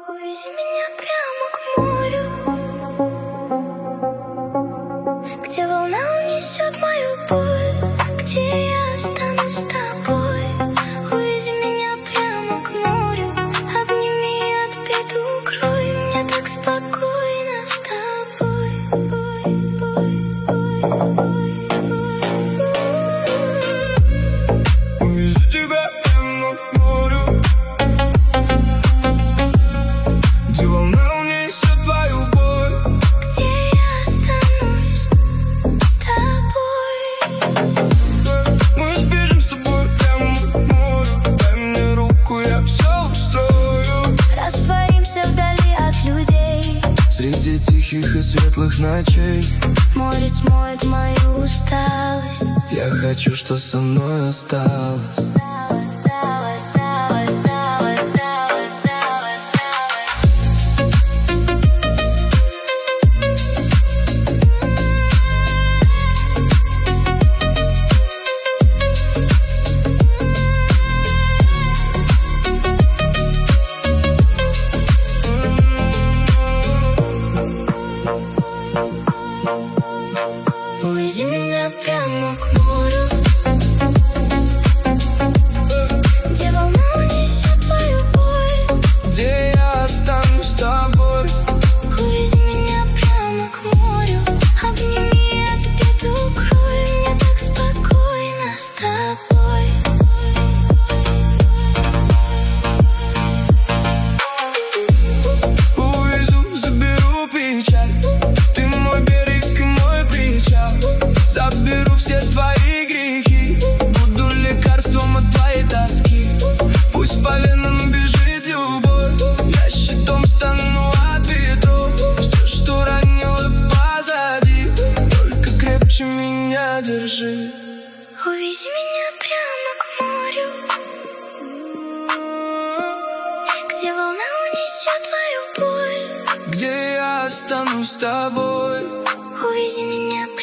Увези меня прямо к морю, где волна унесет мою боль, где я останусь с тобой. Увези меня прямо к морю, обними, отпеть, укрой. Мне так спокойно с тобой. Увези тебя прямо к морю, где волна унесет твою боль, Где я останусь с тобой. мы сбежим с тобой прямо к морю. Дай мне руку, я все устрою. Растворимся вдали от людей, Среди тихих и светлых ночей море смоет мою усталость. я хочу, что со мной осталось. Увези меня прямо к морю, где волна унесет твою боль. Где я останусь с тобой. Увези меня прямо к морю, обними, отпеть, укрой. Мне так спокойно с тобой. Увезу, заберу печаль. Ты мой берег и мой причал. Заберу все твои грехи. Буду лекарством от твоей тоски. Пусть по венам бежит любовь. Я щитом стану от ветров. Все, что ранило, позади. Только крепче меня держи. Увези меня прямо к морю, где волна унесет твою боль. Где я останусь с тобой. Увези меня